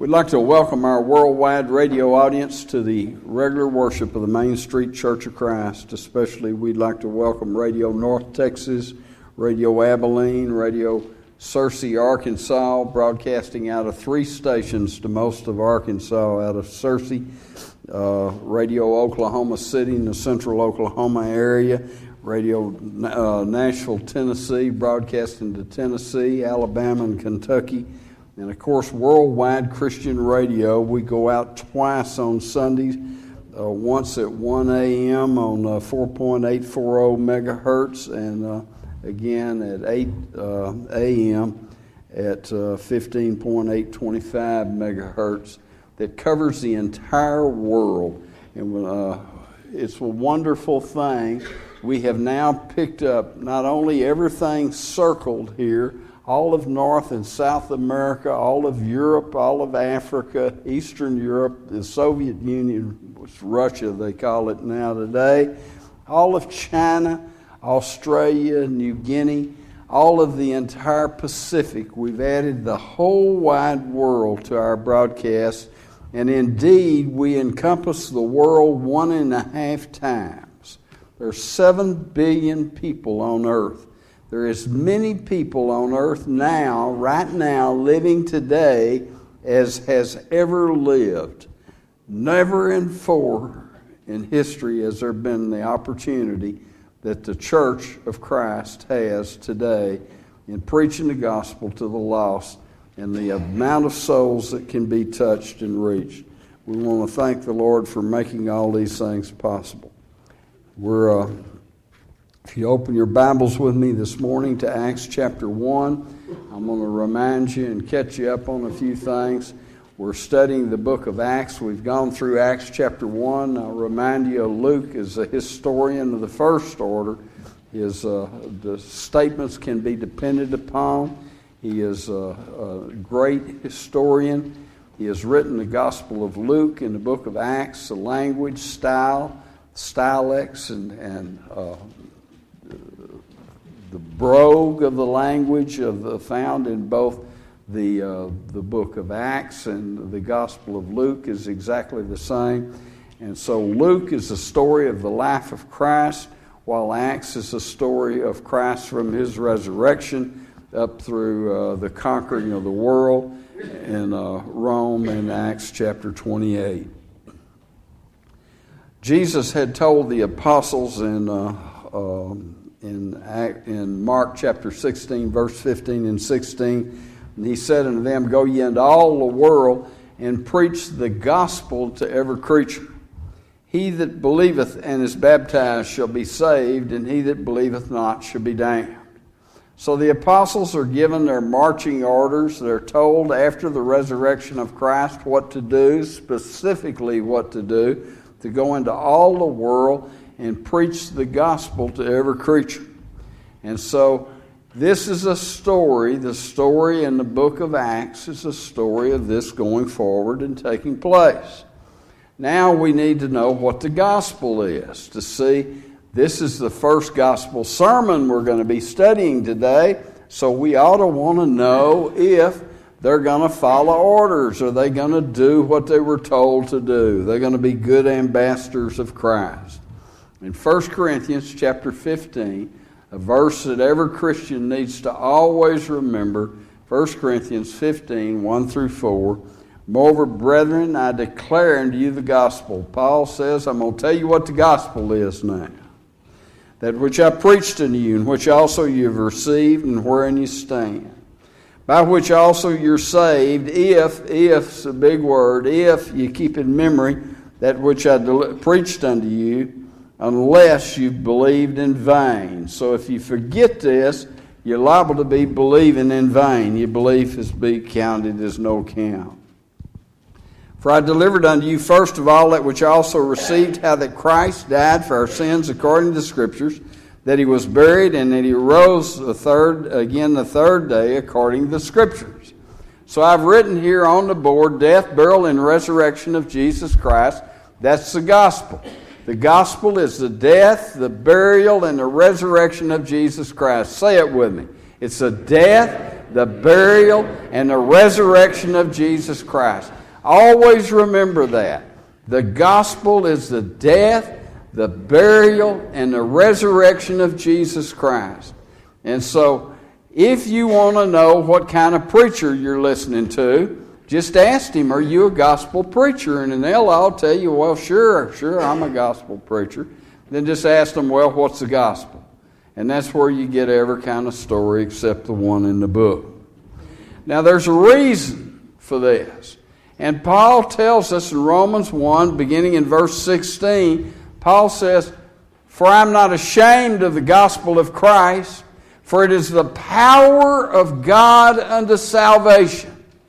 We'd like to welcome our worldwide radio audience to the regular worship of the Main Street Church of Christ. Especially, we'd like to welcome Radio North Texas, Radio Abilene, Radio Searcy, Arkansas, broadcasting out of 3 stations to most of Arkansas out of Searcy, Radio Oklahoma City in the central Oklahoma area, Radio Nashville, Tennessee, broadcasting to Tennessee, Alabama, and Kentucky. And, of course, Worldwide Christian Radio. We go out twice on Sundays, once at 1 a.m. on 4.840 megahertz and again at 8 a.m. at 15.825 megahertz that covers the entire world. And it's a wonderful thing. We have now picked up not only everything circled here, all of North and South America, all of Europe, all of Africa, Eastern Europe, the Soviet Union, Russia they call it now today, all of China, Australia, New Guinea, all of the entire Pacific. We've added the whole wide world to our broadcast, and indeed we encompass the world 1.5 times. There are 7 billion people on earth. There are as many people on earth now, right now, living today as has ever lived. Never before in history has there been the opportunity that the Church of Christ has today in preaching the gospel to the lost and the amount of souls that can be touched and reached. We want to thank the Lord for making all these things possible. If you open your Bibles with me this morning to Acts chapter 1, I'm going to remind you and catch you up on a few things. We're studying the book of Acts. We've gone through Acts chapter 1. I'll remind you, Luke is a historian of the first order. The statements can be depended upon. He is a great historian. He has written the Gospel of Luke in the book of Acts, the language, stylex, and the brogue of the language found in both the book of Acts and the Gospel of Luke is exactly the same. And so Luke is the story of the life of Christ, while Acts is the story of Christ from his resurrection up through the conquering of the world in Rome in Acts chapter 28. Jesus had told the apostles in Mark chapter 16, verse 15 and 16, and he said unto them, Go ye into all the world, and preach the gospel to every creature. He that believeth and is baptized shall be saved, and he that believeth not shall be damned. So the apostles are given their marching orders. They're told after the resurrection of Christ what to do, specifically what to do, to go into all the world and preach the gospel to every creature. And so this is a story. The story in the book of Acts is a story of this going forward and taking place. Now we need to know what the gospel is to see. This is the first gospel sermon we're going to be studying today, so we ought to want to know if they're going to follow orders. Are they going to do what they were told to do? They're going to be good ambassadors of Christ. In 1 Corinthians chapter 15, a verse that every Christian needs to always remember, 1 Corinthians 15, 1 through 4. Moreover, brethren, I declare unto you the gospel. Paul says, I'm going to tell you what the gospel is now. That which I preached unto you, and which also you have received, and wherein you stand. By which also you're saved, if's a big word, if you keep in memory that which I preached unto you, unless you believed in vain. So if you forget this, you're liable to be believing in vain. Your belief is be counted as no account. For I delivered unto you first of all that which I also received, how that Christ died for our sins according to the Scriptures, that he was buried, and that he rose the third day according to the Scriptures. So I've written here on the board, death, burial, and resurrection of Jesus Christ. That's the gospel. The gospel is the death, the burial, and the resurrection of Jesus Christ. Say it with me. It's the death, the burial, and the resurrection of Jesus Christ. Always remember that. The gospel is the death, the burial, and the resurrection of Jesus Christ. And so, if you want to know what kind of preacher you're listening to, just ask him, are you a gospel preacher? And then they'll all tell you, well, sure, I'm a gospel preacher. Then just ask them, well, what's the gospel? And that's where you get every kind of story except the one in the book. Now, there's a reason for this. And Paul tells us in Romans 1, beginning in verse 16, Paul says, for I'm not ashamed of the gospel of Christ, for it is the power of God unto salvation.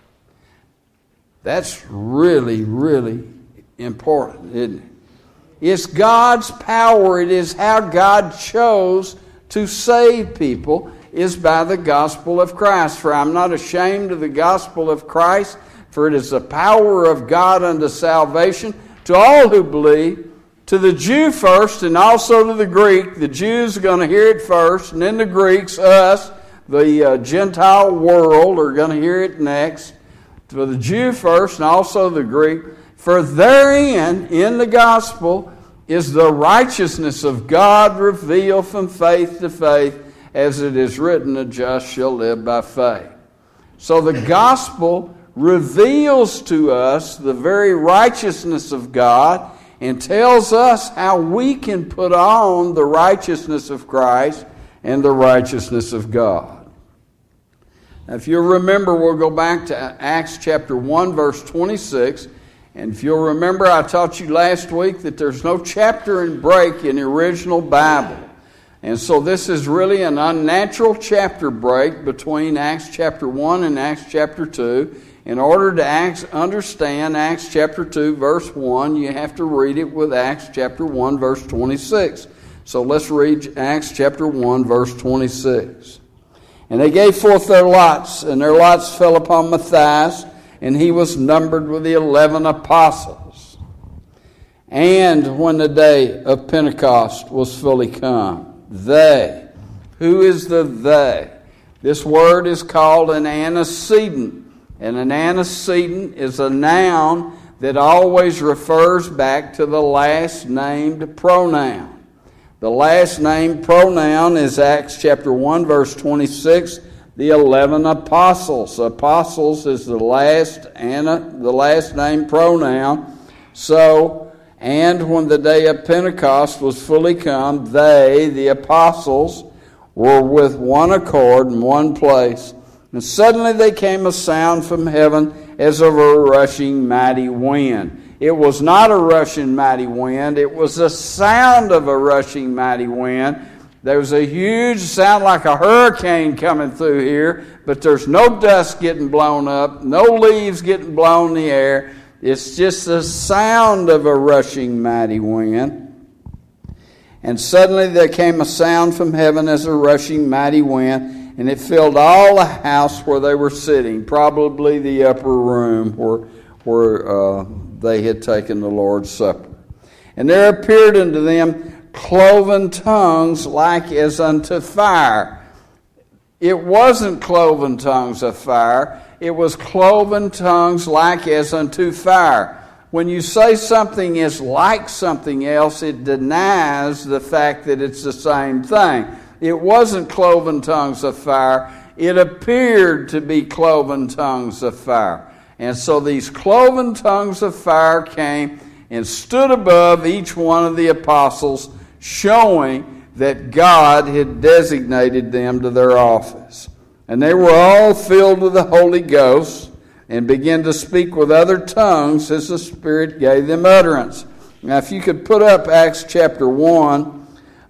That's really, really important, isn't it? It's God's power. It is how God chose to save people, is by the gospel of Christ. For I'm not ashamed of the gospel of Christ, for it is the power of God unto salvation to all who believe, to the Jew first and also to the Greek. The Jews are going to hear it first, and then the Greeks, us, the Gentile world, are going to hear it next. For the Jew first and also the Greek. For therein, in the gospel, is the righteousness of God revealed from faith to faith, as it is written, the just shall live by faith. So the gospel reveals to us the very righteousness of God and tells us how we can put on the righteousness of Christ and the righteousness of God. Now, if you'll remember, we'll go back to Acts chapter 1, verse 26. And if you'll remember, I taught you last week that there's no chapter and break in the original Bible. And so this is really an unnatural chapter break between Acts chapter 1 and Acts chapter 2. In order to understand Acts chapter 2, verse 1, you have to read it with Acts chapter 1, verse 26. So let's read Acts chapter 1, verse 26. And they gave forth their lots, and their lots fell upon Matthias, and he was numbered with the 11 apostles. And when the day of Pentecost was fully come, they, who is the they? This word is called an antecedent. And an antecedent is a noun that always refers back to the last named pronoun. The last named pronoun is Acts chapter 1, verse 26, the 11 apostles. Apostles is the last named pronoun. So, and when the day of Pentecost was fully come, they, the apostles, were with one accord in one place. And suddenly there came a sound from heaven as of a rushing mighty wind. It was not a rushing mighty wind. It was the sound of a rushing mighty wind. There was a huge sound like a hurricane coming through here, but there's no dust getting blown up, no leaves getting blown in the air. It's just the sound of a rushing mighty wind. And suddenly there came a sound from heaven as a rushing mighty wind, and it filled all the house where they were sitting, probably the upper room where they had taken the Lord's Supper. And there appeared unto them cloven tongues like as unto fire. It wasn't cloven tongues of fire. It was cloven tongues like as unto fire. When you say something is like something else, it denies the fact that it's the same thing. It wasn't cloven tongues of fire. It appeared to be cloven tongues of fire. And so these cloven tongues of fire came and stood above each one of the apostles, showing that God had designated them to their office. And they were all filled with the Holy Ghost and began to speak with other tongues as the Spirit gave them utterance. Now, if you could put up Acts chapter 1,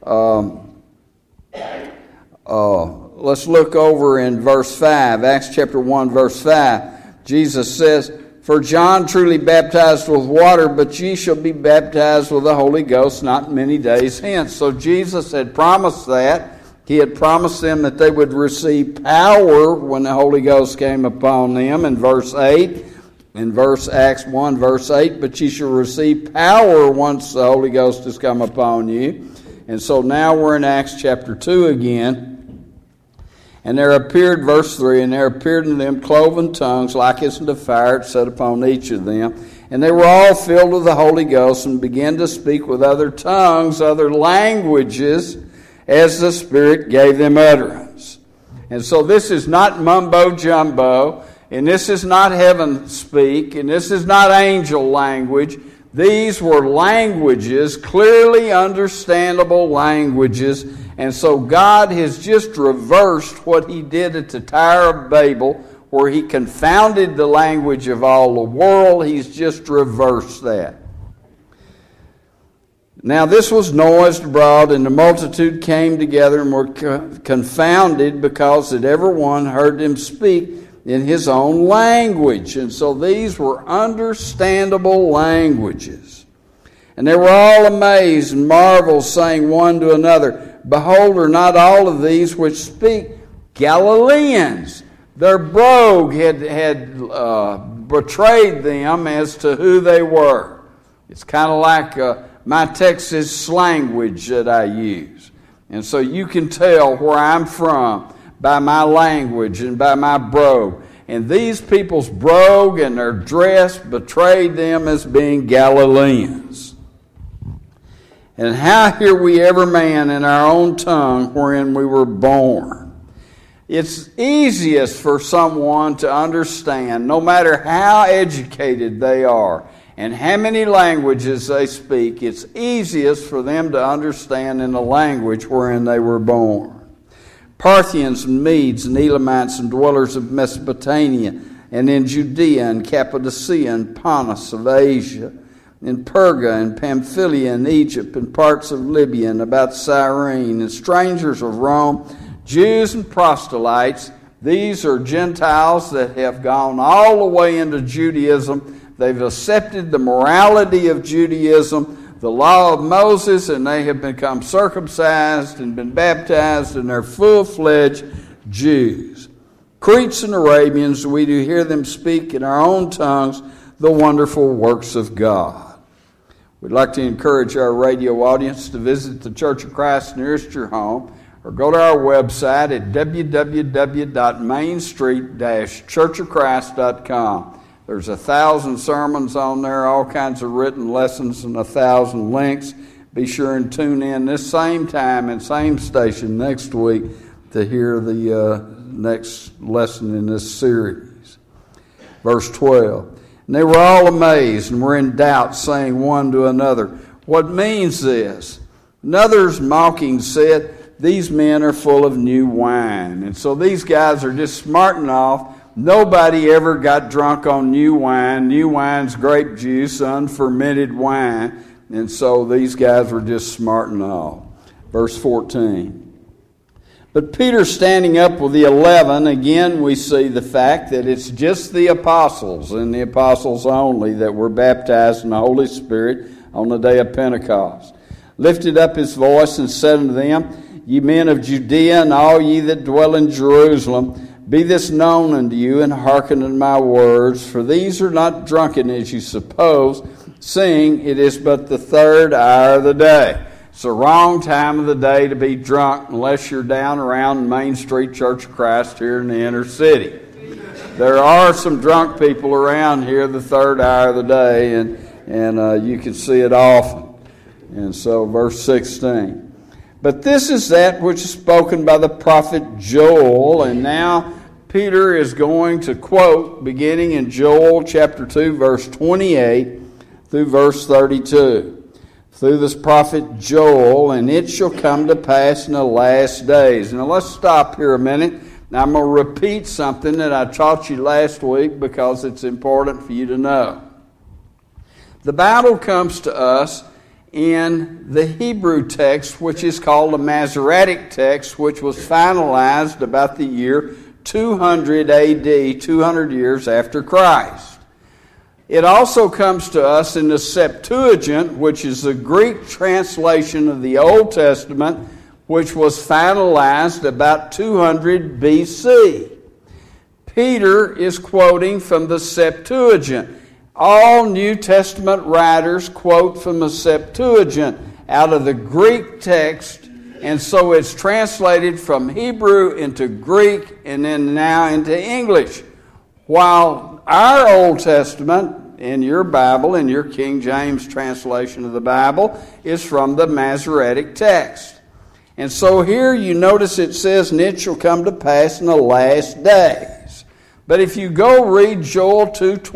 let's look over in verse 5. Acts chapter 1, verse 5. Jesus says, For John truly baptized with water, but ye shall be baptized with the Holy Ghost not many days hence. So Jesus had promised that. He had promised them that they would receive power when the Holy Ghost came upon them in verse 8. In Acts 1, verse 8, but ye shall receive power once the Holy Ghost has come upon you. And so now we're in Acts chapter 2 again. And there appeared, verse 3, and there appeared in them cloven tongues like as unto fire, set upon each of them. And they were all filled with the Holy Ghost, and began to speak with other tongues, other languages, as the Spirit gave them utterance. And so this is not mumbo-jumbo, and this is not heaven speak, and this is not angel language. These were languages, clearly understandable languages. And so God has just reversed what he did at the Tower of Babel, where he confounded the language of all the world. He's just reversed that. Now this was noised abroad, and the multitude came together and were confounded, because that every one heard them speak in his own language. And so these were understandable languages. And they were all amazed and marveled, saying one to another, Behold, are not all of these which speak Galileans? Their brogue had betrayed them as to who they were. It's kind of like my Texas language that I use. And so you can tell where I'm from by my language and by my brogue. And these people's brogue and their dress betrayed them as being Galileans. And how hear we every man in our own tongue wherein we were born? It's easiest for someone to understand, no matter how educated they are and how many languages they speak, it's easiest for them to understand in the language wherein they were born. Parthians and Medes and Elamites and dwellers of Mesopotamia and in Judea and Cappadocia and Pontus of Asia, in Perga and Pamphylia and Egypt and parts of Libya and about Cyrene, and strangers of Rome, Jews and proselytes. These are Gentiles that have gone all the way into Judaism. They've accepted the morality of Judaism, the law of Moses, and they have become circumcised and been baptized, and they're full-fledged Jews. Cretes and Arabians, we do hear them speak in our own tongues the wonderful works of God. We'd like to encourage our radio audience to visit the Church of Christ nearest your home, or go to our website at www.mainstreet-churchofchrist.com. There's 1,000 sermons on there, all kinds of written lessons, and 1,000 links. Be sure and tune in this same time and same station next week to hear the next lesson in this series. Verse 12. And they were all amazed and were in doubt, saying one to another, What means this? And others mocking said, These men are full of new wine. And so these guys are just smarting off. Nobody ever got drunk on new wine. New wine's grape juice, unfermented wine. And so these guys were just smarting off. Verse 14. But Peter standing up with the 11, again we see the fact that it's just the apostles and the apostles only that were baptized in the Holy Spirit on the day of Pentecost. Lifted up his voice and said unto them, Ye men of Judea, and all ye that dwell in Jerusalem, be this known unto you, and hearken unto my words. For these are not drunken as you suppose, seeing it is but the third hour of the day. It's the wrong time of the day to be drunk unless you're down around Main Street Church of Christ here in the inner city. There are some drunk people around here the third hour of the day, and you can see it often. And so verse 16. But this is that which is spoken by the prophet Joel. And now Peter is going to quote beginning in Joel chapter 2, verse 28 through verse 32. Through this prophet Joel, and it shall come to pass in the last days. Now let's stop here a minute. Now I'm going to repeat something that I taught you last week because it's important for you to know. The Bible comes to us in the Hebrew text, which is called the Masoretic text, which was finalized about the year 200 AD, 200 years after Christ. It also comes to us in the Septuagint, which is the Greek translation of the Old Testament, which was finalized about 200 BC. Peter is quoting from the Septuagint. All New Testament writers quote from the Septuagint out of the Greek text And so it's translated from Hebrew into Greek and then now into English. While our Old Testament in your Bible, in your King James translation of the Bible, is from the Masoretic text. And so here you notice it says, and it shall come to pass in the last days. But if you go read Joel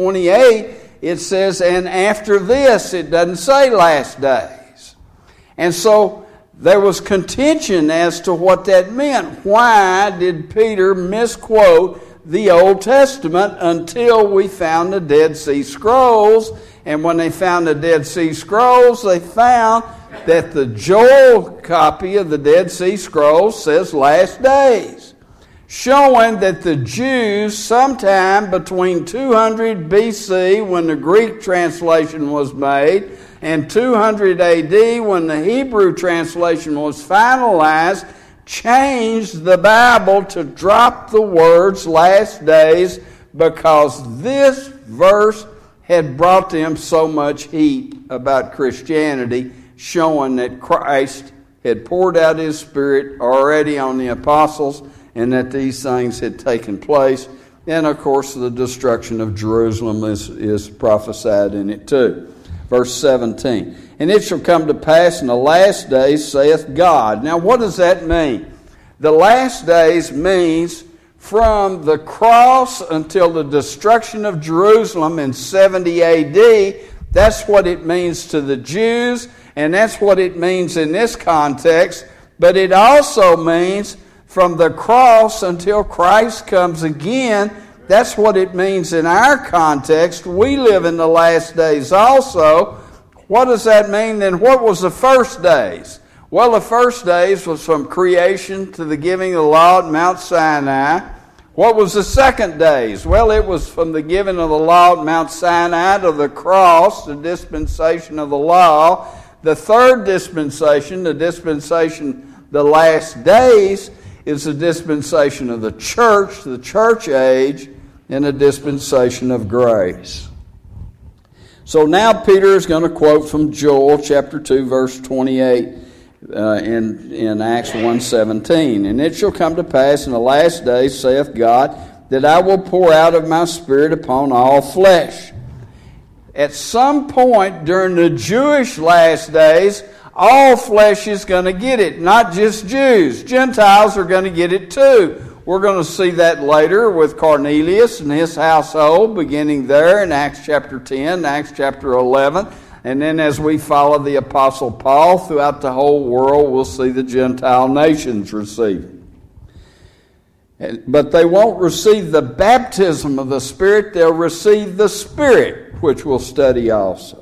2:28, it says, and after this, it doesn't say last days. And so there was contention as to what that meant. Why did Peter misquote the Old Testament until we found the Dead Sea Scrolls? And when they found the Dead Sea Scrolls, they found that the Joel copy of the Dead Sea Scrolls says last days, showing that the Jews sometime between 200 BC, when the Greek translation was made, and 200 AD, when the Hebrew translation was finalized, changed the Bible to drop the words last days because this verse had brought them so much heat about Christianity, showing that Christ had poured out His Spirit already on the apostles and that these things had taken place. And of course the destruction of Jerusalem is prophesied in it too. Verse 17, and it shall come to pass in the last days, saith God. Now what does that mean? The last days means from the cross until the destruction of Jerusalem in 70 AD. That's what it means to the Jews, and that's what it means in this context. But it also means from the cross until Christ comes again. That's what it means in our context. We live in the last days also. What does that mean then? What was the first days? Well, the first days was from creation to the giving of the law at Mount Sinai. What was the second days? Well, it was from the giving of the law at Mount Sinai to the cross, the dispensation of the law. The third dispensation, the last days, is the dispensation of the church age, and a dispensation of grace. So now Peter is going to quote from Joel chapter 2 verse 28 in Acts 1:17. And it shall come to pass in the last days, saith God, that I will pour out of my Spirit upon all flesh. At some point during the Jewish last days, all flesh is going to get it, not just Jews. Gentiles are going to get it too. We're going to see that later with Cornelius and his household, beginning there in Acts chapter 10, Acts chapter 11. And then as we follow the Apostle Paul throughout the whole world, we'll see the Gentile nations receive it. But they won't receive the baptism of the Spirit. They'll receive the Spirit, which we'll study also.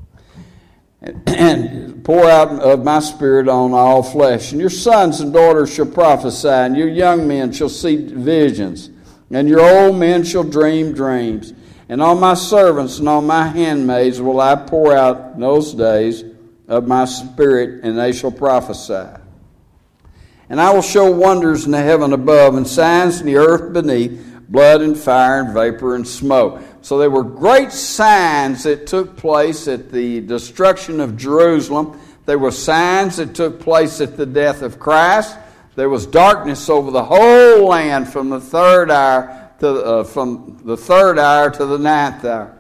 And pour out of my Spirit on all flesh. And your sons and daughters shall prophesy, and your young men shall see visions, and your old men shall dream dreams. And on my servants and on my handmaids will I pour out in those days of my Spirit, and they shall prophesy. And I will show wonders in the heaven above, and signs in the earth beneath, blood and fire and vapor and smoke. So there were great signs that took place at the destruction of Jerusalem. There were signs that took place at the death of Christ. There was darkness over the whole land from the third hour to the ninth hour.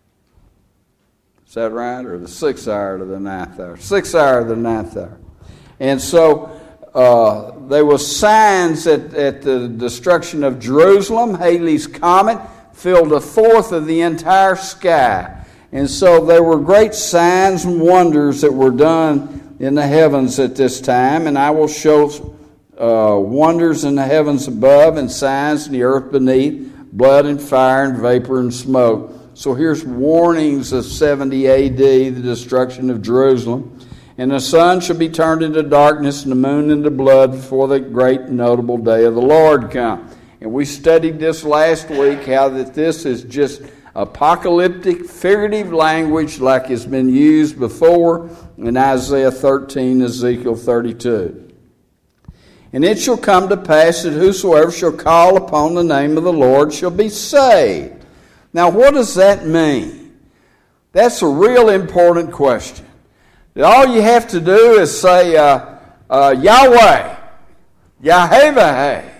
Is that right? Or the 6th hour to the 9th hour? 6th hour to the 9th hour. And so there were signs at the destruction of Jerusalem. Halley's Comet filled a fourth of the entire sky. And so there were great signs and wonders that were done in the heavens at this time. And I will show wonders in the heavens above and signs in the earth beneath, blood and fire and vapor and smoke. So here's warnings of 70 AD, the destruction of Jerusalem. And the sun shall be turned into darkness and the moon into blood before the great and notable day of the Lord come. And we studied this last week, how that this is just apocalyptic, figurative language like has been used before in Isaiah 13, Ezekiel 32. And it shall come to pass that whosoever shall call upon the name of the Lord shall be saved. Now what does that mean? That's a real important question. All you have to do is say, Yahweh, Yahweh,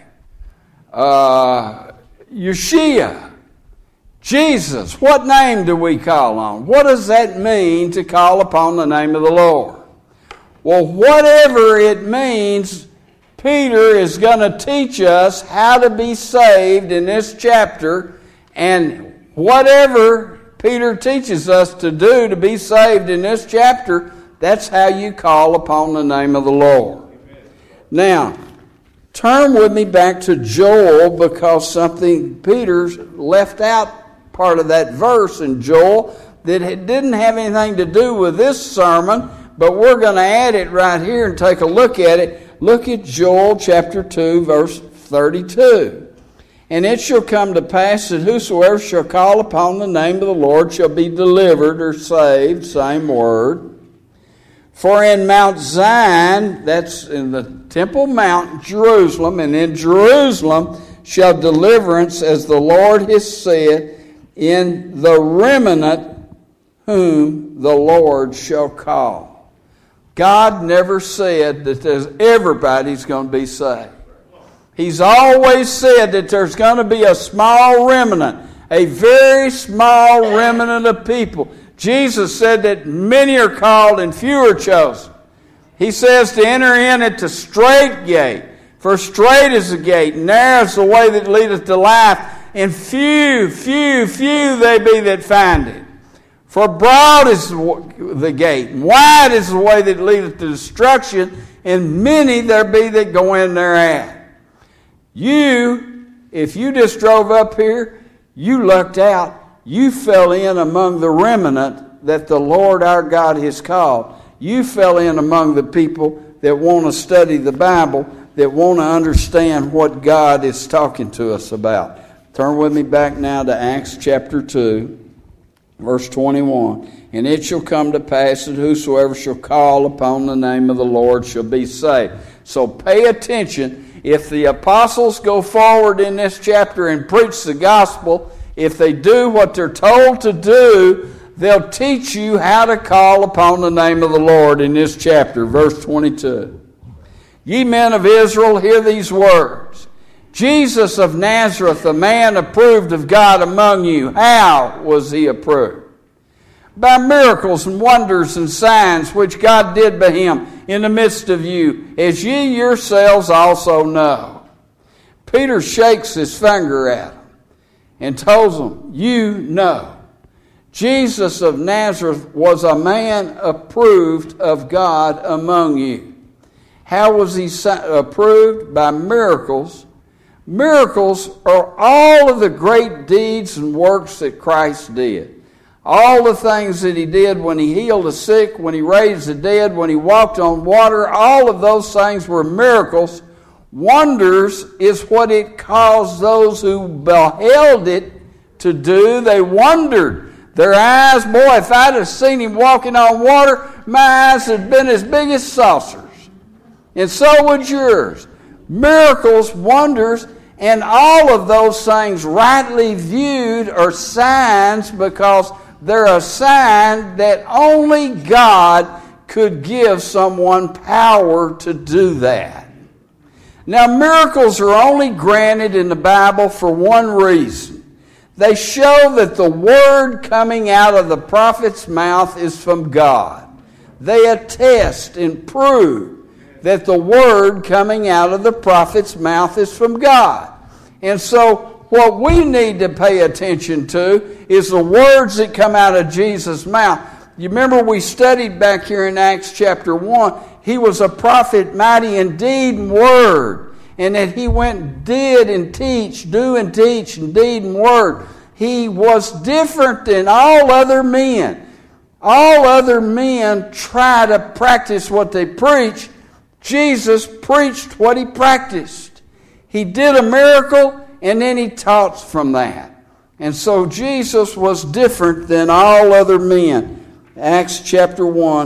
Yeshua, Jesus. What name do we call on? What does that mean to call upon the name of the Lord? Well, whatever it means, Peter is going to teach us how to be saved in this chapter, and whatever Peter teaches us to do to be saved in this chapter, that's how you call upon the name of the Lord. Amen. Now, turn with me back to Joel, because Peter left out part of that verse in Joel that it didn't have anything to do with this sermon, but we're going to add it right here and take a look at it. Look at Joel chapter 2, verse 32. And it shall come to pass that whosoever shall call upon the name of the Lord shall be delivered or saved, same word. For in Mount Zion, that's in the Temple Mount, Jerusalem, and in Jerusalem shall deliverance, as the Lord has said, in the remnant whom the Lord shall call. God never said that everybody's going to be saved. He's always said that there's going to be a small remnant, a very small remnant of people. Jesus said that many are called and few are chosen. He says to enter in at the strait gate, for strait is the gate, narrow is the way that leadeth to life, and few they be that find it. For broad is the gate, and wide is the way that leadeth to destruction, and many there be that go in thereat. If you just drove up here, you lucked out. You fell in among the remnant that the Lord our God has called. You fell in among the people that want to study the Bible, that want to understand what God is talking to us about. Turn with me back now to Acts chapter 2, verse 21. And it shall come to pass that whosoever shall call upon the name of the Lord shall be saved. So pay attention. If the apostles go forward in this chapter and preach the gospel, if they do what they're told to do, they'll teach you how to call upon the name of the Lord in this chapter, verse 22. Ye men of Israel, hear these words. Jesus of Nazareth, a man approved of God among you. How was he approved? By miracles and wonders and signs which God did by him in the midst of you, as ye yourselves also know. Peter shakes his finger at them and tells them, you know. Jesus of Nazareth was a man approved of God among you. How was he approved? By miracles. Miracles are all of the great deeds and works that Christ did. All the things that he did when he healed the sick, when he raised the dead, when he walked on water, all of those things were miracles. Wonders is what it caused those who beheld it to do. They wondered. Their eyes, boy, if I'd have seen him walking on water, my eyes had been as big as saucers. And so would yours. Miracles, wonders, and all of those things rightly viewed are signs, because they're a sign that only God could give someone power to do that. Now, miracles are only granted in the Bible for one reason. They show that the word coming out of the prophet's mouth is from God. They attest and prove that the word coming out of the prophet's mouth is from God. And so, what we need to pay attention to is the words that come out of Jesus' mouth. You remember we studied back here in Acts chapter 1, he was a prophet mighty in deed and word, and that he went and did and teach, do and teach in deed and word. He was different than all other men. All other men try to practice what they preach. Jesus preached what he practiced. He did a miracle, and then he taught from that. And so Jesus was different than all other men. Acts chapter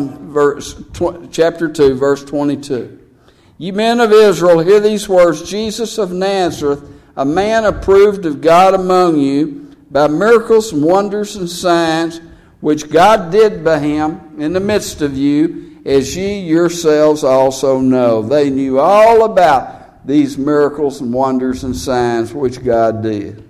2, verse 22. Ye men of Israel, hear these words. Jesus of Nazareth, a man approved of God among you, by miracles and wonders and signs, which God did by him in the midst of you, as ye yourselves also know. They knew all about these miracles and wonders and signs which God did.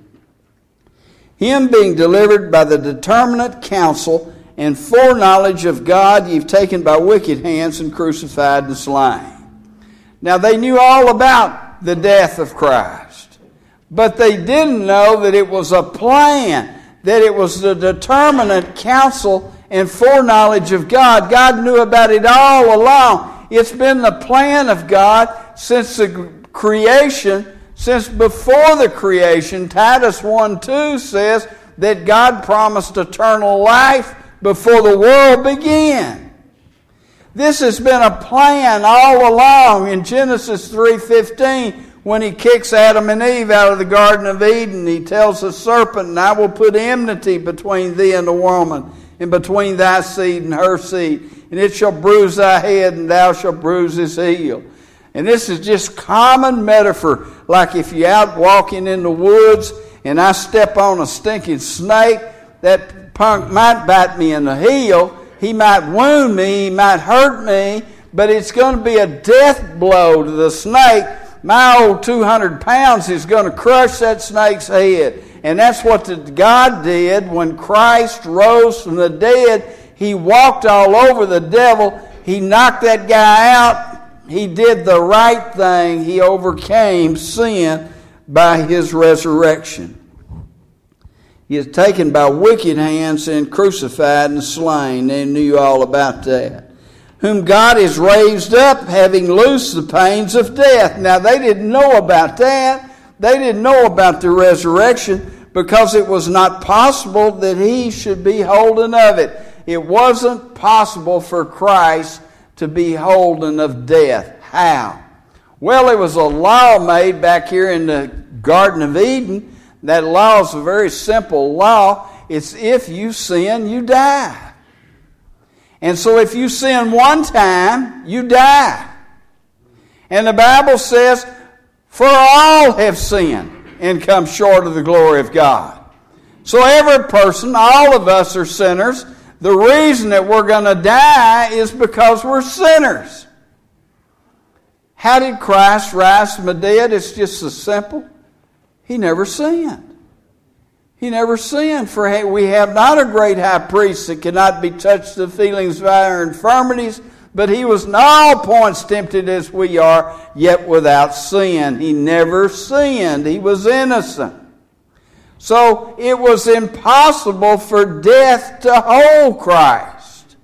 Him being delivered by the determinate counsel and foreknowledge of God, you've taken by wicked hands and crucified and slain. Now they knew all about the death of Christ, but they didn't know that it was a plan, that it was the determinate counsel and foreknowledge of God. God knew about it all along. It's been the plan of God since the creation, since before the creation. Titus 1:2 says that God promised eternal life before the world began. This has been a plan all along. In Genesis 3:15, when he kicks Adam and Eve out of the Garden of Eden, he tells the serpent, and I will put enmity between thee and the woman, and between thy seed and her seed, and it shall bruise thy head, and thou shalt bruise his heel. And this is just common metaphor, like if you're out walking in the woods, and I step on a stinking snake, that punk might bite me in the heel, he might wound me, he might hurt me, but it's going to be a death blow to the snake. My old 200 pounds is going to crush that snake's head. And that's what God did when Christ rose from the dead. He walked all over the devil. He knocked that guy out. He did the right thing. He overcame sin by his resurrection. He is taken by wicked hands and crucified and slain. They knew all about that. Whom God has raised up, having loosed the pains of death. Now, they didn't know about that. They didn't know about the resurrection because it was not possible that he should be holden of it. It wasn't possible for Christ to be holden of death. How? Well, there was a law made back here in the Garden of Eden. That law is a very simple law. It's if you sin, you die. And so if you sin one time, you die. And the Bible says, for all have sinned and come short of the glory of God. So every person, all of us are sinners. The reason that we're going to die is because we're sinners. How did Christ rise from the dead? It's just so simple. He never sinned. He never sinned. For we have not a great high priest that cannot be touched the feelings of our infirmities, but he was in all points tempted as we are, yet without sin. He never sinned. He was innocent. So it was impossible for death to hold Christ.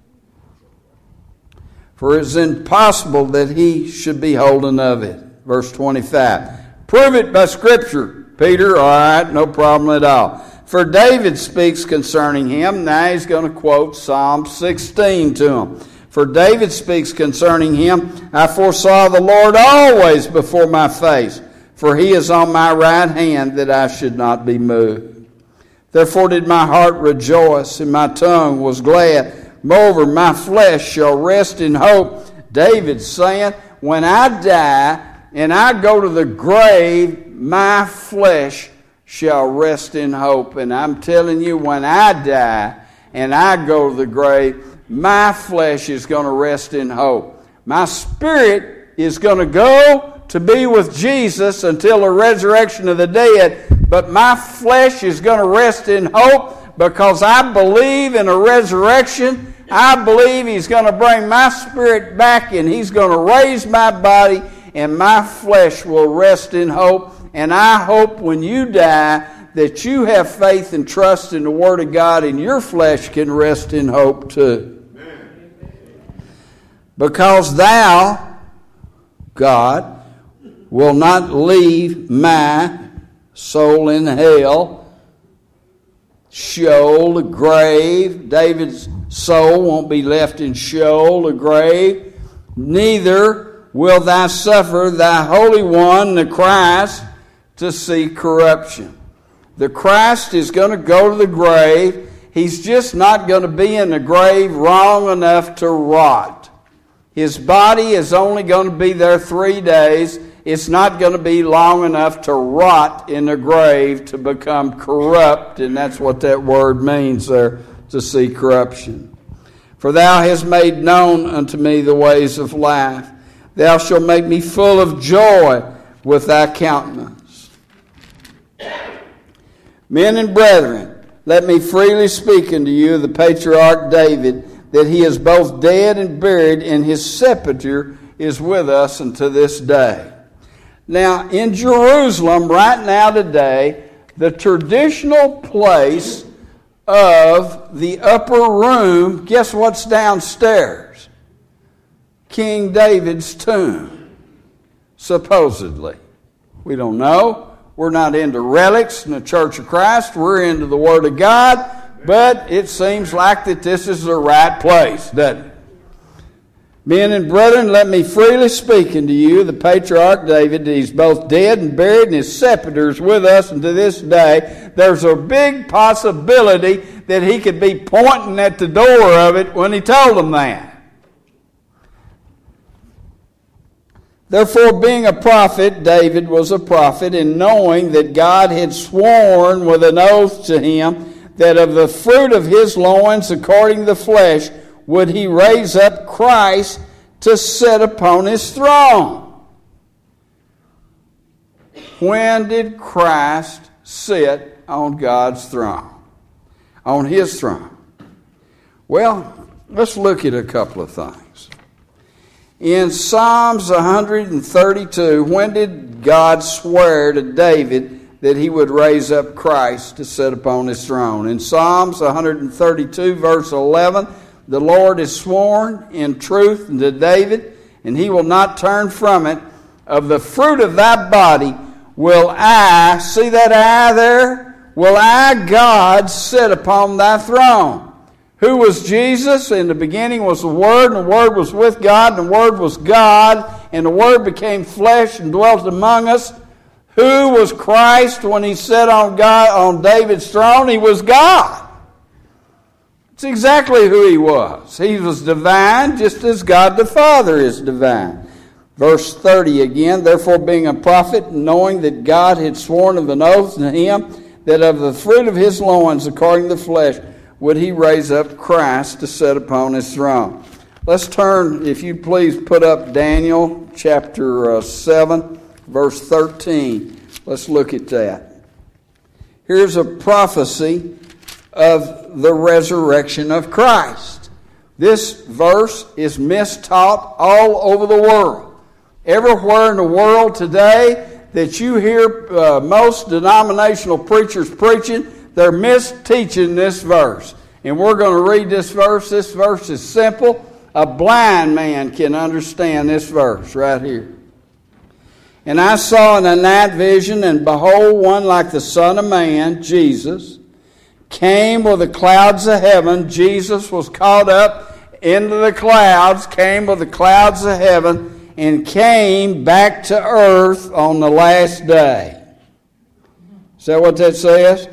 For it is impossible that he should be holden of it. Verse 25. Prove it by Scripture. Peter, all right, no problem at all. For David speaks concerning him. Now he's going to quote Psalm 16 to him. For David speaks concerning him, I foresaw the Lord always before my face, for he is on my right hand that I should not be moved. Therefore did my heart rejoice, and my tongue was glad. Moreover, my flesh shall rest in hope. David's saying, when I die and I go to the grave, my flesh shall rest in hope. And I'm telling you, when I die and I go to the grave, my flesh is going to rest in hope. My spirit is going to go to be with Jesus until the resurrection of the dead, but my flesh is going to rest in hope because I believe in a resurrection. I believe he's going to bring my spirit back and he's going to raise my body and my flesh will rest in hope. And I hope when you die that you have faith and trust in the Word of God and your flesh can rest in hope too. Because thou, God, will not leave my soul in hell, Sheol, the grave. David's soul won't be left in Sheol, the grave. Neither will thou suffer thy Holy One, the Christ, to see corruption. The Christ is going to go to the grave. He's just not going to be in the grave long enough to rot. His body is only going to be there 3 days. It's not going to be long enough to rot in the grave to become corrupt, and that's what that word means there, to see corruption. For thou hast made known unto me the ways of life. Thou shalt make me full of joy with thy countenance. Men and brethren, let me freely speak unto you of the patriarch David, that he is both dead and buried, and his sepulchre is with us unto this day. Now, in Jerusalem, right now today, the traditional place of the upper room, guess what's downstairs? King David's tomb, supposedly. We don't know. We're not into relics in the Church of Christ. We're into the Word of God. But it seems like that this is the right place, doesn't it? Men and brethren, let me freely speak unto you, the patriarch David, that he's both dead and buried, and his sepulchre is with us unto this day. There's a big possibility that he could be pointing at the door of it when he told them that. Therefore, being a prophet, David was a prophet, and knowing that God had sworn with an oath to him that of the fruit of his loins, according to the flesh, would he raise up Christ to sit upon his throne. When did Christ sit on God's throne? On his throne? Well, let's look at a couple of things. In Psalms 132, when did God swear to David that he would raise up Christ to sit upon his throne? In Psalms 132, verse 11, the Lord has sworn in truth unto David, and he will not turn from it. Of the fruit of thy body will I, see that I there? Will I, God, sit upon thy throne. Who was Jesus? In the beginning was the Word, and the Word was with God, and the Word was God, and the Word became flesh and dwelt among us. Who was Christ when he sat on David's throne? He was God. It's exactly who he was. He was divine, just as God the Father is divine. Verse 30 again, therefore being a prophet, knowing that God had sworn of an oath to him, that of the fruit of his loins, according to the flesh, would he raise up Christ to sit upon his throne. Let's turn, if you please, put up Daniel chapter 7, verse 13. Let's look at that. Here's a prophecy of the resurrection of Christ. This verse is mistaught all over the world. Everywhere in the world today that you hear most denominational preachers preaching, they're misteaching this verse. And we're going to read this verse. This verse is simple. A blind man can understand this verse right here. And I saw in a night vision, and behold, one like the Son of Man, Jesus, came with the clouds of heaven. Jesus was caught up into the clouds, came with the clouds of heaven, and came back to earth on the last day. Is that what that says?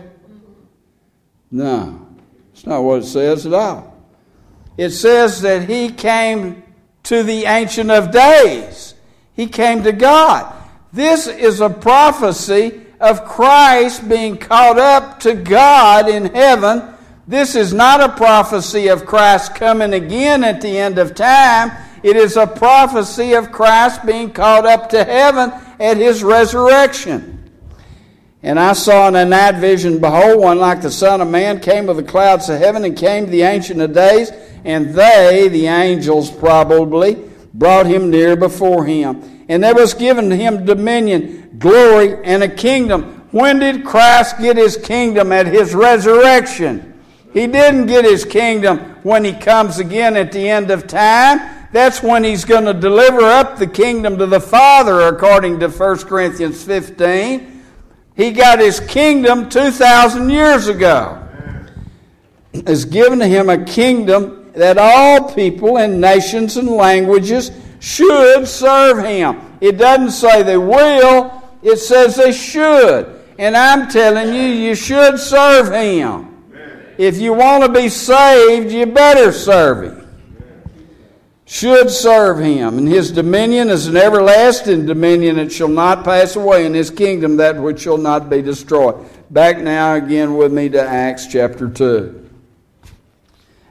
No, it's not what it says at all. It says that he came to the Ancient of Days. He came to God. This is a prophecy of Christ being caught up to God in heaven. This is not a prophecy of Christ coming again at the end of time. It is a prophecy of Christ being caught up to heaven at his resurrection. And I saw in a night vision, behold, one like the Son of Man came with the clouds of heaven and came to the Ancient of Days, and they, the angels probably, brought him near before him. And there was given to him dominion, glory, and a kingdom. When did Christ get his kingdom? At his resurrection. He didn't get his kingdom when he comes again at the end of time. That's when he's going to deliver up the kingdom to the Father, according to 1 Corinthians 15. He got his kingdom 2,000 years ago. It's given to him a kingdom that all people and nations and languages should serve him. It doesn't say they will, it says they should. And I'm telling you, you should serve him. If you want to be saved, you better serve him. Should serve him. And his dominion is an everlasting dominion that shall not pass away, in his kingdom that which shall not be destroyed. Back now again with me to Acts chapter 2.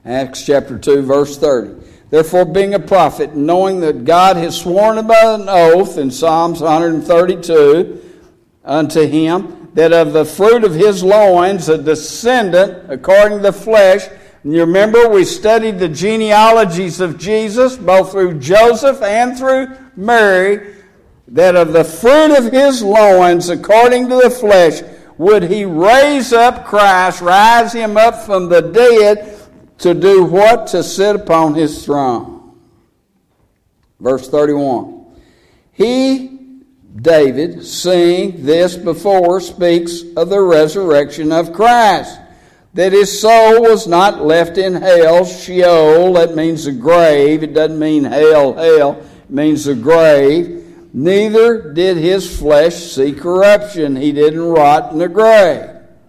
Acts chapter 2, verse 30. Therefore, being a prophet, knowing that God has sworn by an oath in Psalms 132 unto him, that of the fruit of his loins a descendant according to the flesh. And you remember we studied the genealogies of Jesus, both through Joseph and through Mary, that of the fruit of his loins according to the flesh would he raise up Christ, rise him up from the dead, to do what? To sit upon his throne. Verse 31. He, David, seeing this before, speaks of the resurrection of Christ, that his soul was not left in hell, Sheol, that means the grave. It doesn't mean hell, it means the grave. Neither did his flesh see corruption. He didn't rot in the grave.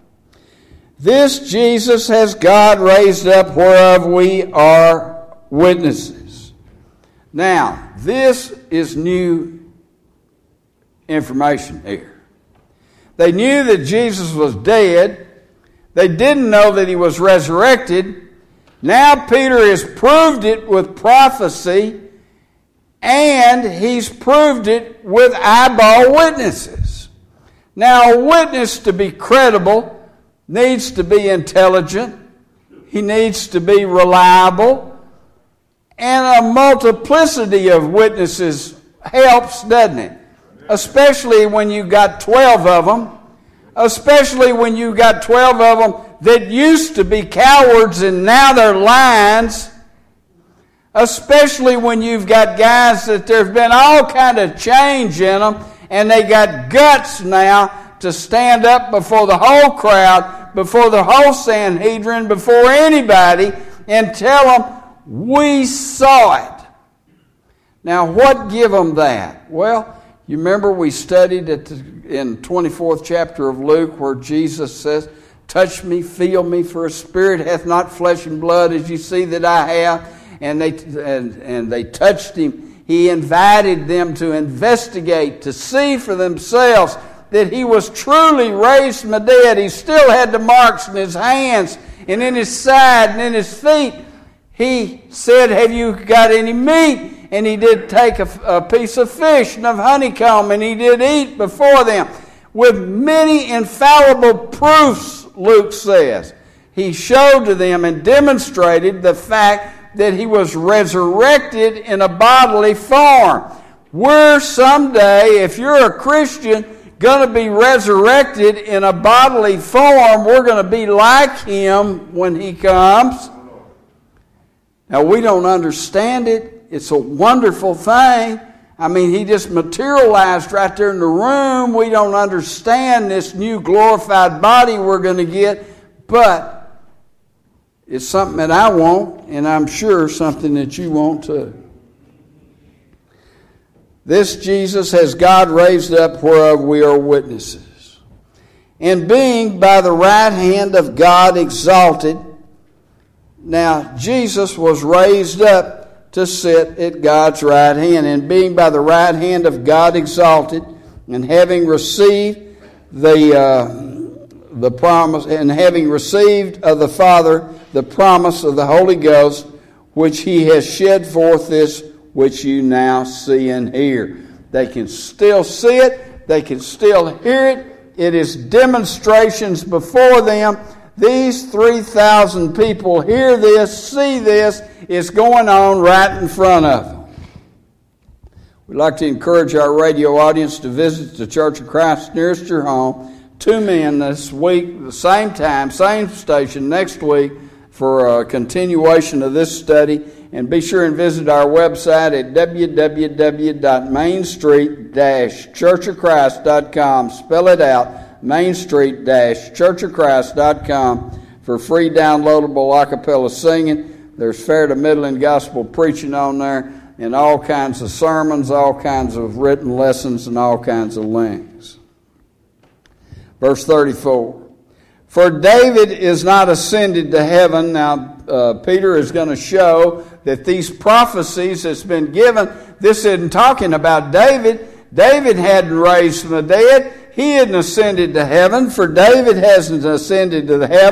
This Jesus has God raised up, whereof we are witnesses. Now, this is new information here. They knew that Jesus was dead. They didn't know that he was resurrected. Now Peter has proved it with prophecy, and he's proved it with eyeball witnesses. Now, a witness, to be credible, needs to be intelligent. He needs to be reliable. And a multiplicity of witnesses helps, doesn't it? Especially when you've got 12 of them. Especially when you've got 12 of them that used to be cowards and now they're lions. Especially when you've got guys that there's been all kind of change in them and they got guts now to stand up before the whole crowd, before the whole Sanhedrin, before anybody, and tell them, we saw it. Now, what give them that? Well, you remember we studied it in 24th chapter of Luke where Jesus says, touch me, feel me, for a spirit hath not flesh and blood as you see that I have. And they touched him. He invited them to investigate, to see for themselves that he was truly raised from the dead. He still had the marks in his hands and in his side and in his feet. He said, have you got any meat? And he did take a piece of fish and of honeycomb, and he did eat before them. With many infallible proofs, Luke says, he showed to them and demonstrated the fact that he was resurrected in a bodily form. We're someday, if you're a Christian, going to be resurrected in a bodily form. We're going to be like him when he comes. Now, we don't understand it. It's a wonderful thing. I mean, he just materialized right there in the room. We don't understand this new glorified body we're going to get, but it's something that I want, and I'm sure something that you want too. This Jesus has God raised up, whereof we are witnesses. And being by the right hand of God exalted. Now, Jesus was raised up to sit at God's right hand. And being by the right hand of God exalted, and having received the promise, and having received of the Father the promise of the Holy Ghost, which he has shed forth, this which you now see and hear. They can still see it. They can still hear it. It is demonstrations before them. These 3,000 people hear this, see this. It's going on right in front of them. We'd like to encourage our radio audience to visit the Church of Christ nearest your home. 2 men this week, the same time, same station next week for a continuation of this study. And be sure and visit our website at www.mainstreet-churchofchrist.com. Spell it out, mainstreet-churchofchrist.com, for free downloadable a cappella singing. There's fair to middling gospel preaching on there, and all kinds of sermons, all kinds of written lessons, and all kinds of links. Verse 34. For David is not ascended to heaven. Now, Peter is going to show that these prophecies that's been given, this isn't talking about David. David hadn't raised from the dead. He hadn't ascended to heaven, for David hasn't ascended to the heaven,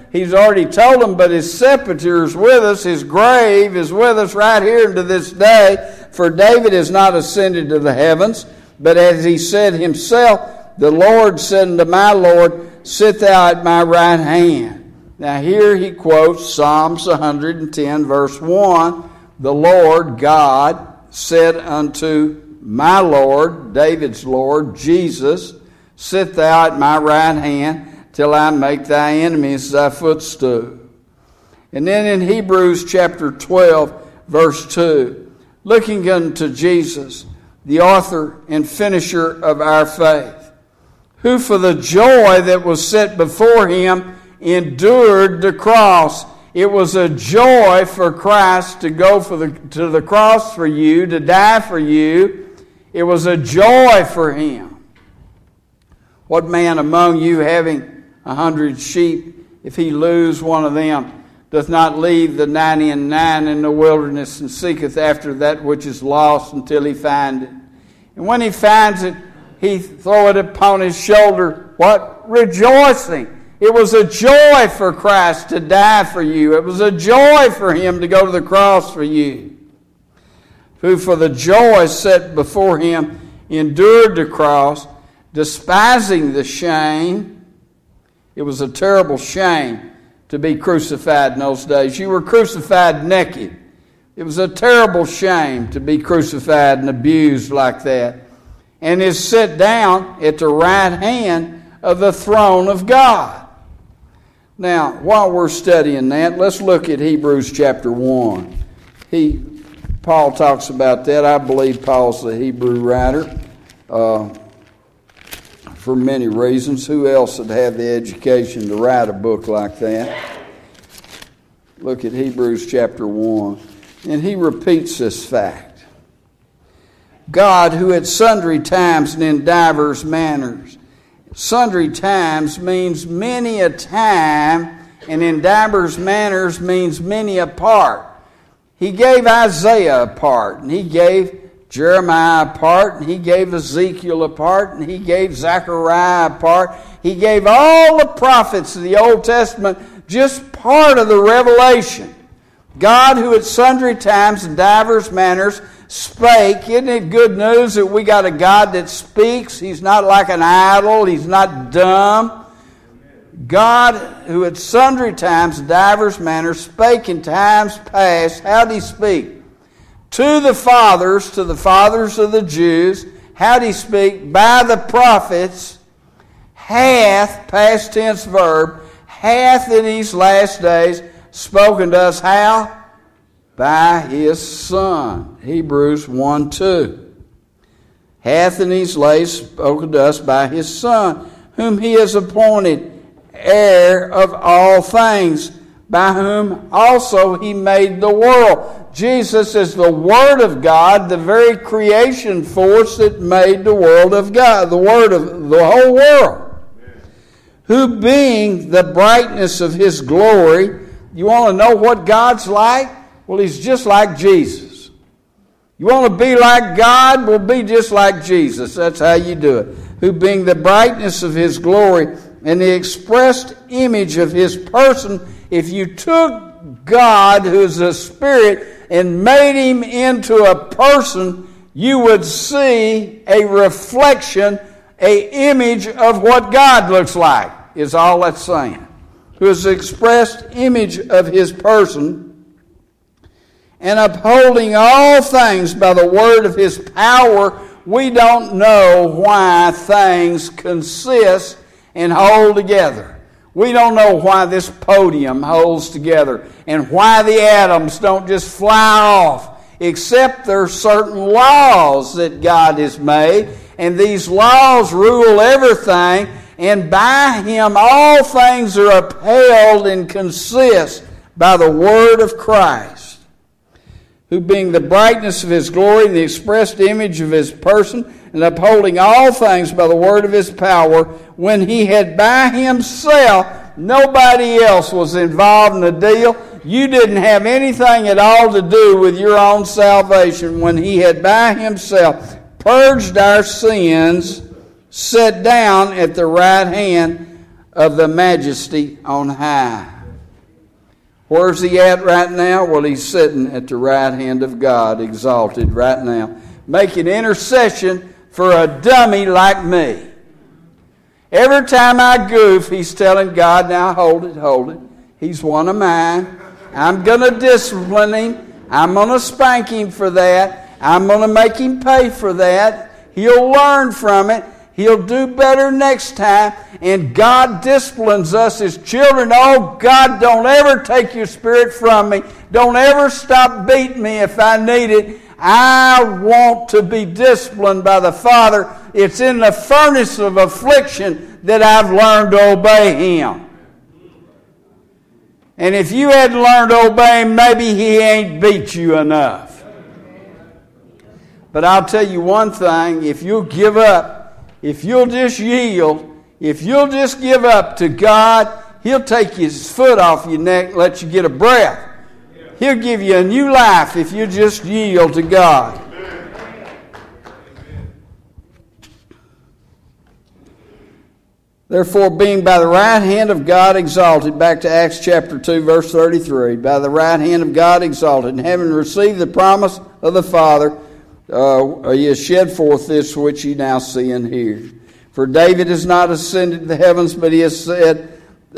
He's already told them, but his sepulchre is with us, his grave is with us right here to this day. For David is not ascended to the heavens, but as he said himself, the Lord said unto my Lord, sit thou at my right hand. Now here he quotes Psalms 110 verse 1. The Lord God said unto my Lord, David's Lord, Jesus, sit thou at my right hand till I make thy enemies thy footstool. And then in Hebrews chapter 12, verse 2, looking unto Jesus, the author and finisher of our faith, who for the joy that was set before him endured the cross. It was a joy for Christ to go to the cross for you, to die for you. It was a joy for him. What man among you having 100 sheep, if he lose one of them, doth not leave the 99 in the wilderness and seeketh after that which is lost until he find it? And when he finds it, he throw it upon his shoulder. What? Rejoicing. It was a joy for Christ to die for you. It was a joy for him to go to the cross for you. Who for the joy set before him endured the cross, despising the shame. It was a terrible shame to be crucified in those days. You were crucified naked. It was a terrible shame to be crucified and abused like that. And is set down at the right hand of the throne of God. Now, while we're studying that, let's look at Hebrews chapter 1. Paul talks about that. I believe Paul's the Hebrew writer. For many reasons. Who else would have the education to write a book like that? Look at Hebrews chapter 1. And he repeats this fact. God, who at sundry times and in divers manners. Sundry times means many a time, and in divers manners means many a part. He gave Isaiah a part, and he gave Jeremiah a part, and he gave Ezekiel a part, and he gave Zechariah a part. He gave all the prophets of the Old Testament just part of the revelation. God, who at sundry times and divers manners spake. Isn't it good news that we got a God that speaks? He's not like an idol. He's not dumb. God, who at sundry times and divers manners spake in times past. How did he speak? To the fathers of the Jews. How did he speak? By the prophets, hath, past tense verb, hath in these last days spoken to us. How? By his Son. Hebrews 1:2. Hath in these days spoken to us by his Son, whom he has appointed heir of all things, by whom also he made the world. Jesus is the Word of God, the very creation force that made the world of God, the Word of the whole world. Amen. Who being the brightness of his glory. You want to know what God's like? Well, he's just like Jesus. You want to be like God? Well, be just like Jesus. That's how you do it. Who being the brightness of his glory and the expressed image of his person. If you took God, who is a spirit, and made him into a person, you would see a reflection, an image of what God looks like, is all that's saying. Who is the expressed image of his person, and upholding all things by the word of his power. We don't know why things consist and hold together. We don't know why this podium holds together and why the atoms don't just fly off, except there are certain laws that God has made, and these laws rule everything, and by him all things are upheld and consist by the word of Christ, who being the brightness of his glory and the expressed image of his person, and upholding all things by the word of his power, when he had by himself, nobody else was involved in the deal. You didn't have anything at all to do with your own salvation. When he had by himself purged our sins, sat down at the right hand of the majesty on high. Where's he at right now? Well, he's sitting at the right hand of God, exalted right now, making intercession for a dummy like me. Every time I goof, he's telling God, now hold it. He's one of mine. I'm going to discipline him. I'm going to spank him for that. I'm going to make him pay for that. He'll learn from it. He'll do better next time. And God disciplines us as children. Oh, God, don't ever take your Spirit from me. Don't ever stop beating me if I need it. I want to be disciplined by the Father. It's in the furnace of affliction that I've learned to obey Him. And if you hadn't learned to obey Him, maybe He ain't beat you enough. But I'll tell you one thing, if you'll give up, if you'll just yield, if you'll just give up to God, He'll take His foot off your neck and let you get a breath. He'll give you a new life if you just yield to God. Therefore, being by the right hand of God exalted, back to Acts chapter 2, verse 33, by the right hand of God exalted, and having received the promise of the Father, He has shed forth this which ye now see and hear. For David has not ascended to the heavens, but he saith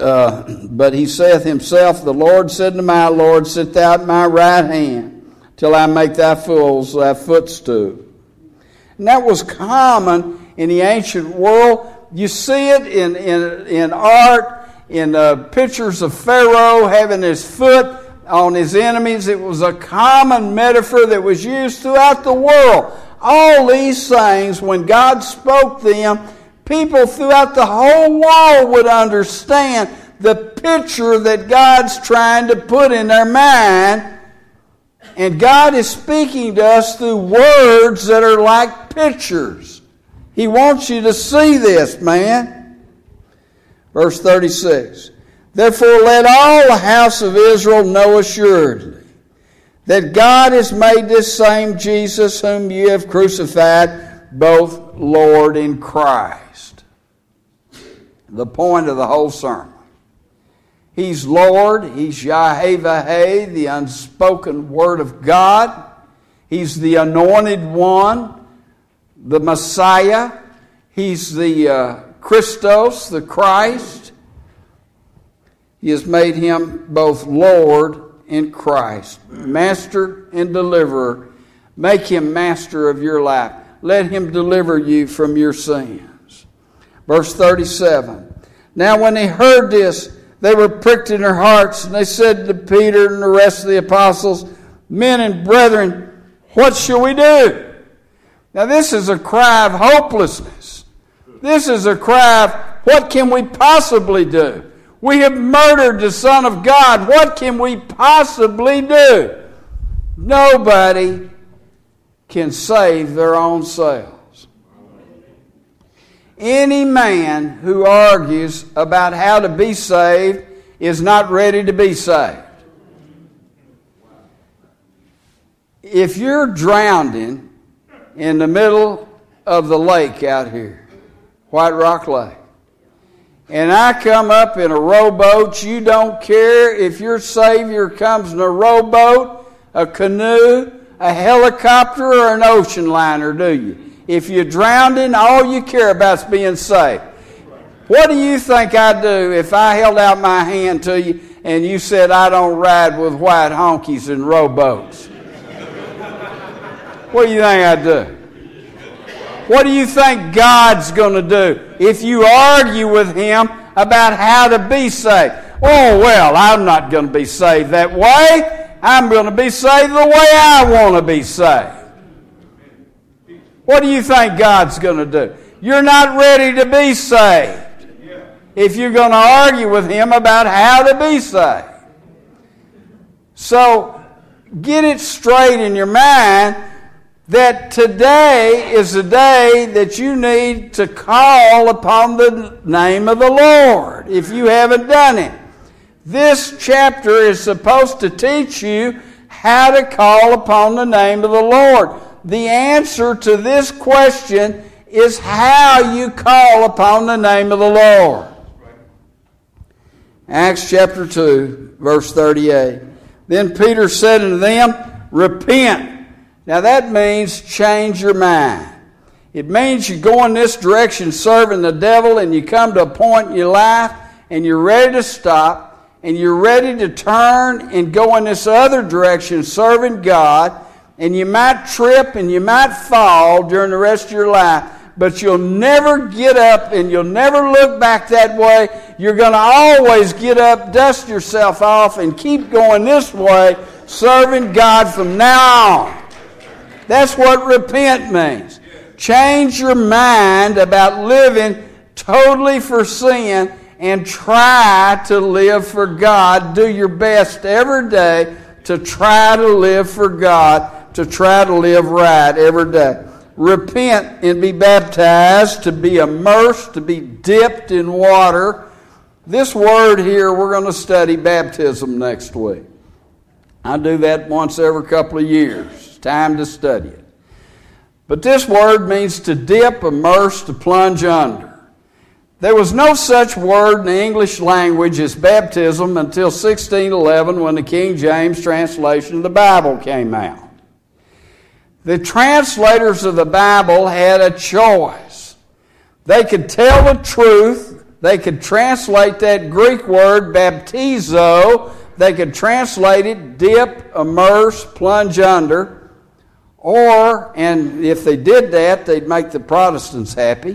himself, the Lord said to my Lord, sit thou at my right hand, till I make thy fools thy footstool. And that was common in the ancient world. You see it in art, in pictures of Pharaoh having his foot on his enemies. It was a common metaphor that was used throughout the world. All these things, when God spoke them, people throughout the whole world would understand the picture that God's trying to put in their mind. And God is speaking to us through words that are like pictures. He wants you to see this, man. Verse 36. Therefore let all the house of Israel know assuredly that God has made this same Jesus whom you have crucified, both Lord and Christ. The point of the whole sermon. He's Lord. He's Yahweh, the unspoken Word of God. He's the Anointed One, the Messiah. He's the Christos, the Christ. He has made Him both Lord and Christ, Master and Deliverer. Make Him Master of your life. Let Him deliver you from your sins. Verse 37. Now when they heard this, they were pricked in their hearts, and they said to Peter and the rest of the apostles, men and brethren, what shall we do? Now this is a cry of hopelessness. This is a cry of, what can we possibly do? We have murdered the Son of God. What can we possibly do? Nobody can save their own selves. Any man who argues about how to be saved is not ready to be saved. If you're drowning in the middle of the lake out here, White Rock Lake, and I come up in a rowboat, you don't care if your Savior comes in a rowboat, a canoe, a helicopter, or an ocean liner, do you? If you're drowning, all you care about is being saved. What do you think I'd do if I held out my hand to you and you said I don't ride with white honkies and rowboats? What do you think I'd do? What do you think God's going to do if you argue with Him about how to be saved? Oh, well, I'm not going to be saved that way. I'm going to be saved the way I want to be saved. What do you think God's going to do? You're not ready to be saved if you're going to argue with Him about how to be saved. So, get it straight in your mind that today is the day that you need to call upon the name of the Lord if you haven't done it. This chapter is supposed to teach you how to call upon the name of the Lord. The answer to this question is how you call upon the name of the Lord. Acts chapter 2, verse 38. Then Peter said unto them, repent. Now that means change your mind. It means you go in this direction serving the devil, and you come to a point in your life and you're ready to stop, and you're ready to turn and go in this other direction serving God, and you might trip and you might fall during the rest of your life, but you'll never get up and you'll never look back that way. You're going to always get up, dust yourself off, and keep going this way, serving God from now on. That's what repent means. Change your mind about living totally for sin and try to live for God. Do your best every day to try to live for God, to try to live right every day. Repent and be baptized, to be immersed, to be dipped in water. This word here, we're going to study baptism next week. I do that once every couple of years. It's time to study it. But this word means to dip, immerse, to plunge under. There was no such word in the English language as baptism until 1611 when the King James translation of the Bible came out. The translators of the Bible had a choice. They could tell the truth. They could translate that Greek word baptizo. They could translate it dip, immerse, plunge under. Or, and if they did that, they'd make the Protestants happy.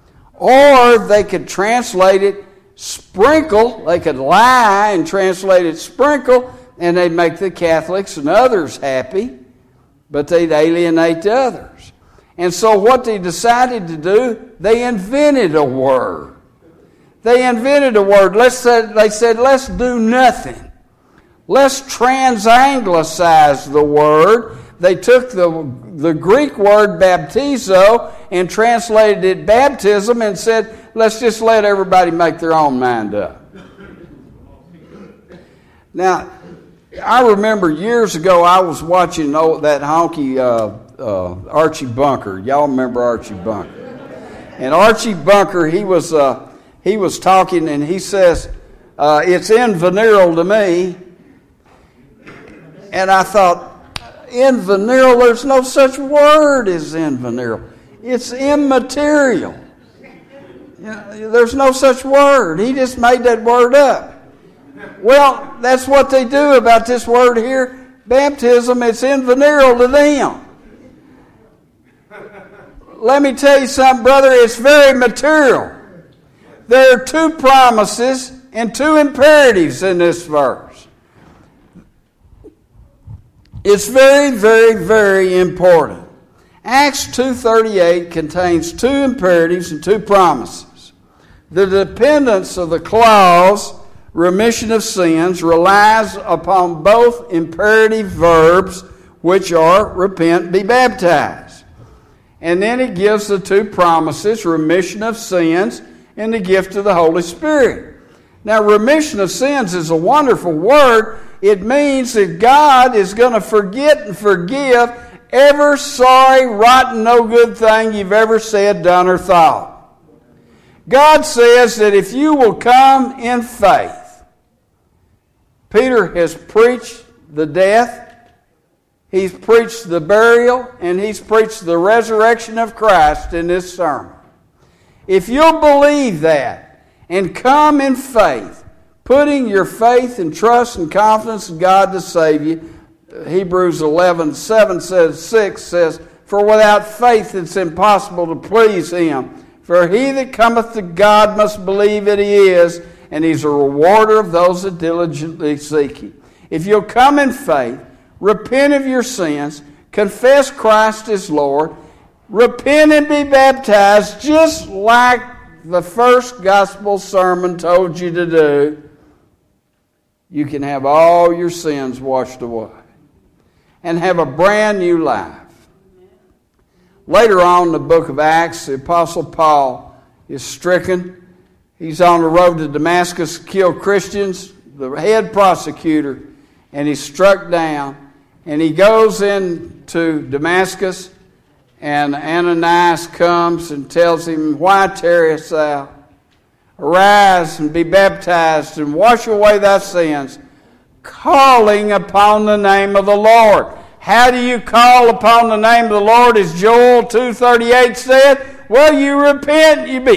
Or they could translate it sprinkle. They could lie and translate it sprinkle, and they'd make the Catholics and others happy, but they'd alienate the others. And so what they decided to do, they invented a word. They invented a word. They said, let's do nothing. Let's trans-anglicize the word. They took the Greek word baptizo and translated it baptism and said, let's just let everybody make their own mind up. Now, I remember years ago I was watching that honky Archie Bunker. Y'all remember Archie Bunker? And Archie Bunker, he was talking and he says, it's invenereal to me. And I thought, invenereal, there's no such word as invenereal. It's immaterial. There's no such word. He just made that word up. Well, that's what they do about this word here, baptism. It's invenereal to them. Let me tell you something, brother. It's very material. There are two promises and two imperatives in this verse. It's very, very, very important. Acts 2:38 contains two imperatives and two promises. The dependence of the clause, remission of sins, relies upon both imperative verbs, which are repent, be baptized. And then it gives the two promises, remission of sins and the gift of the Holy Spirit. Now, remission of sins is a wonderful word. It means that God is going to forget and forgive every sorry, rotten, no good thing you've ever said, done, or thought. God says that if you will come in faith, Peter has preached the death, he's preached the burial, and he's preached the resurrection of Christ in this sermon. If you'll believe that and come in faith, putting your faith and trust and confidence in God to save you, Hebrews 11:6 says, for without faith it's impossible to please Him. For he that cometh to God must believe that He is, and He's a rewarder of those that diligently seek Him. If you'll come in faith, repent of your sins, confess Christ as Lord, repent and be baptized just like the first gospel sermon told you to do, you can have all your sins washed away and have a brand new life. Later on in the book of Acts, the Apostle Paul is stricken. He's on the road to Damascus to kill Christians, the head prosecutor, and he's struck down. And he goes into Damascus, and Ananias comes and tells him, why tarriest thou? Arise and be baptized and wash away thy sins, calling upon the name of the Lord. How do you call upon the name of the Lord, as Joel 2:38 said? Well, you repent, you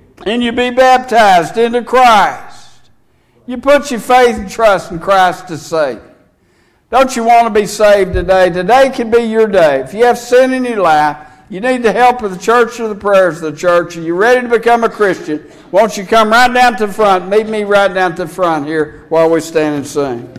be baptized into Christ. You put your faith and trust in Christ to save. Don't you want to be saved today? Today could be your day. If you have sin in your life, you need the help of the church or the prayers of the church, and you're ready to become a Christian, won't you come right down to the front, meet me right down to the front here while we stand and sing.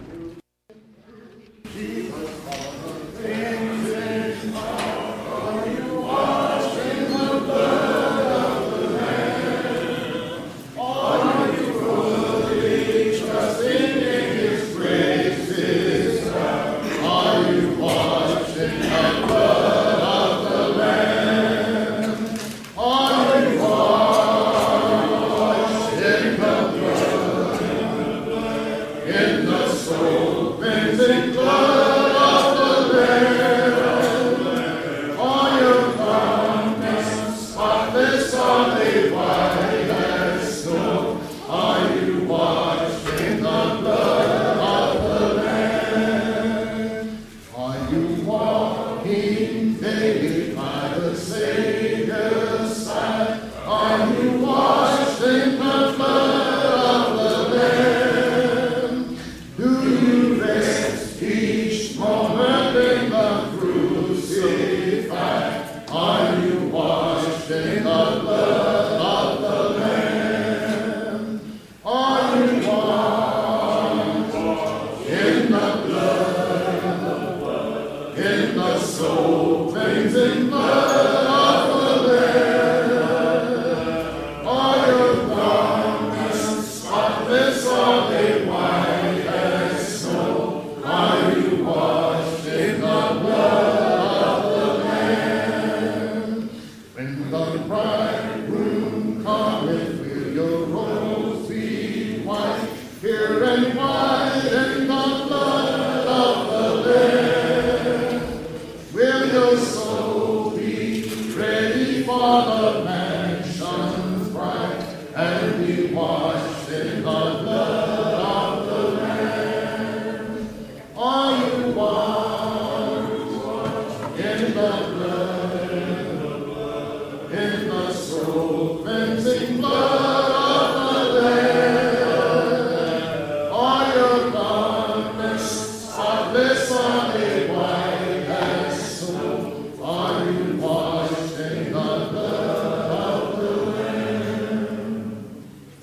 And be washed in the blood.